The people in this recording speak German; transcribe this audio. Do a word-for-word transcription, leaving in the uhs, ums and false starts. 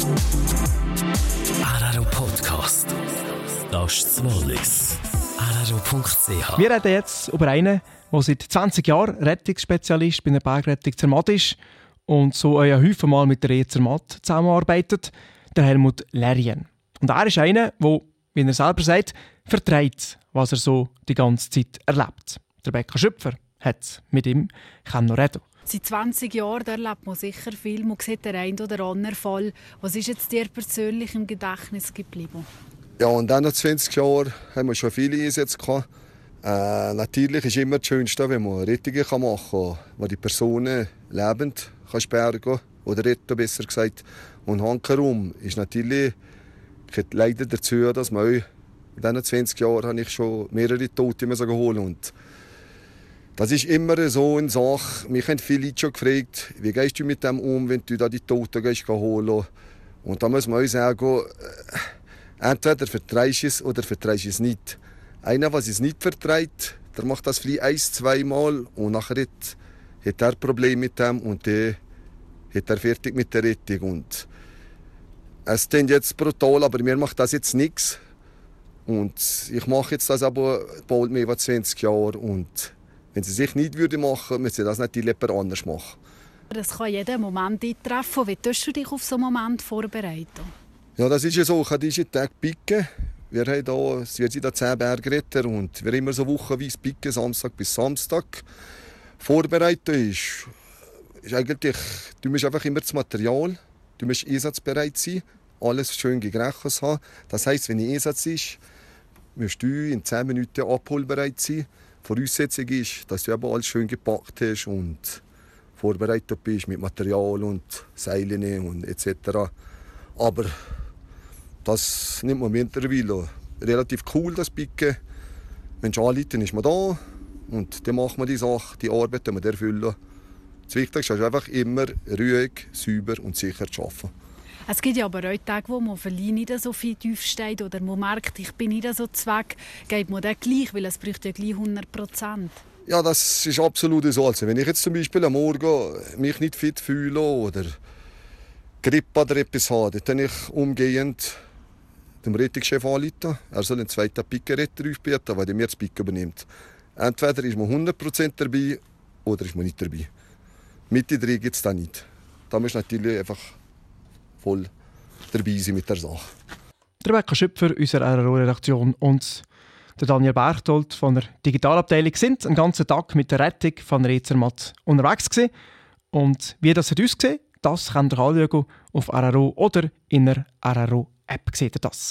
Araro Podcast. Das ist das Wallis. araro punkt c h. Wir reden jetzt über einen, der seit zwanzig Jahren Rettungsspezialist bei einer Bergrettung Zermatt ist und so ja häufig mal mit der E Zermatt zusammenarbeitet, der Helmut Lerien. Und er ist einer, der, wie er selber sagt, vertreibt, was er so die ganze Zeit erlebt. Der Rebecca Schöpfer hat mit ihm noch reden. Seit zwanzig Jahren erlebt man sicher viel. Man sieht den einen oder anderen Fall. Was ist jetzt dir persönlich im Gedächtnis geblieben? Ja, und dann nach zwanzig Jahren haben wir schon viele Einsätze gehabt. Äh, natürlich ist immer das Schönste, wenn man Rettungen machen kann, wo die Personen lebend kann bergen oder retten, besser gesagt. Und handherum ist natürlich leider dazu, dass man in diesen zwanzig Jahren habe ich schon mehrere Tote holen musste. Das ist immer so eine Sache. Mich haben viele Leute schon gefragt, wie gehst du mit dem um, wenn du da die Toten gehst, holen. Und da muss man auch sagen, entweder vertreibst du es oder vertreibst du es nicht. Einer, der es nicht vertreibt, der macht das vielleicht ein-, zweimal und nachher hat, hat er ein Problem mit dem und dann hat er fertig mit der Rettung. Und es klingt jetzt brutal, aber mir macht das jetzt nichts. Und ich mache jetzt das aber bald mehr als zwanzig Jahre. Und wenn sie sich nicht machen würden, müsste sie das natürlich jemand anders machen. Das kann jeden Moment eintreffen. Wie tust du dich auf so einen Moment vorbereiten? Ja, das ist ja so. Ich habe diesen Tag picken. Wir haben hier, es wird wieder zehn Bergretter und wir haben immer so wochenweise picken, Samstag bis Samstag. Vorbereiten ist, ist eigentlich, du musst einfach immer das Material, du musst einsatzbereit sein, alles schön gegerechnet haben. Das heisst, wenn ein Einsatz ist, musst du in zehn Minuten abholbereit sein. Voraussetzung ist, dass du aber alles schön gepackt hast und vorbereitet bist mit Material und Seilen und et cetera. Aber das nimmt man mittlerweile relativ cool, das Picken. Wenn es anliegt, ist man da und dann macht man die Sache, die Arbeit, die man erfüllen. Das Wichtigste ist einfach immer ruhig, sauber und sicher zu arbeiten. Es gibt ja aber auch Tage, wo man vielleicht nicht so viel tief steht oder man merkt, ich bin nicht so zweck, geht man dann gleich, weil es braucht ja gleich hundert Prozent. Ja, das ist absolut so. Also, wenn ich jetzt zum Beispiel am Morgen mich nicht fit fühle oder Grippe oder etwas habe, dann kann ich umgehend dem Rettungschef anrufen. Er soll einen zweiten Pickenretter aufbieten, weil er mir das Picken übernimmt. Entweder ist man hundert Prozent dabei oder ist man nicht dabei. Mitte drin gibt es da nicht. Da muss natürlich einfach voll dabei sein mit der Sache. Rebecca Schöpfer, unsere R R O-Redaktion, und der Daniel Berchtold von der Digitalabteilung sind einen ganzen Tag mit der Rettung von der E Zermatt unterwegs gewesen. Und wie das ausgesehen hat, das könnt ihr anschauen auf R R O oder in der R R O-App. Seht ihr das?